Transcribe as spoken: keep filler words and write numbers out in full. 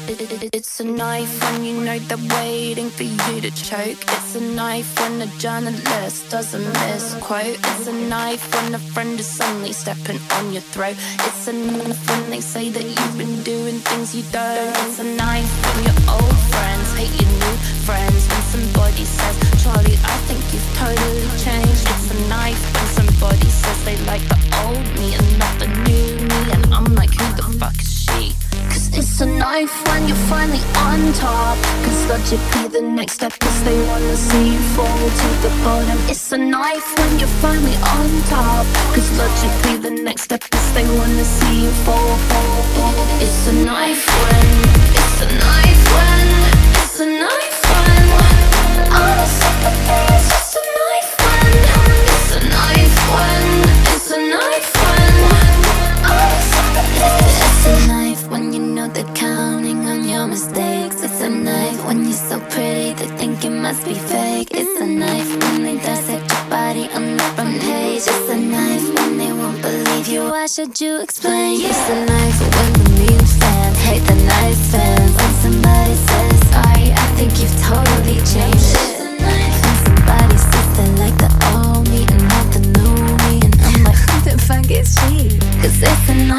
It's a knife when you know they're waiting for you to choke. It's a knife when a journalist doesn't misquote. It's a knife when a friend is suddenly stepping on your throat. It's a knife when they say that you've been doing things you don't. It's a knife when your old friends hate your new friends. When somebody says, Charlie, I think you've totally changed. It's a knife when somebody says they like the old me and not the new me. And I'm like, who the fuck is she? Cause it's a knife when you're finally on top. Cause logically the next step is they wanna see you fall to the bottom. It's a knife when you're finally on top. Cause logically the next step is they wanna see you fall, fall, fall. It's a knife when, it's a knife when, it's a knife when I'm a sucker for it. It's a knife when, it's a knife when, it's a knife when I'm a sucker for it. It's a knife when you know they're counting on your mistakes. It's a knife when you're so pretty they think it must be fake. It's a knife when they dissect your body on the front page. It's a knife when they won't believe you. Why should you explain? It's a knife when the mean fans hate the nice fans. When somebody says sorry, I think you've totally changed. It's a knife when somebody says they like the old me and not the new me. And I'm like, who the fuck is she? Cause it's a knife.